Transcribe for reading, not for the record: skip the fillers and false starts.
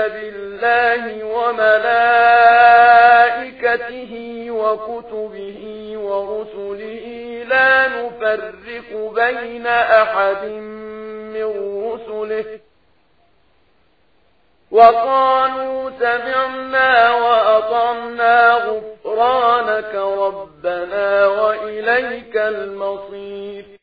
بالله وملائكته وكتبه ورسله لا نفرق بين أحد من رسله وقالوا سمعنا وأطعنا غفرانك ربنا وإليك المصير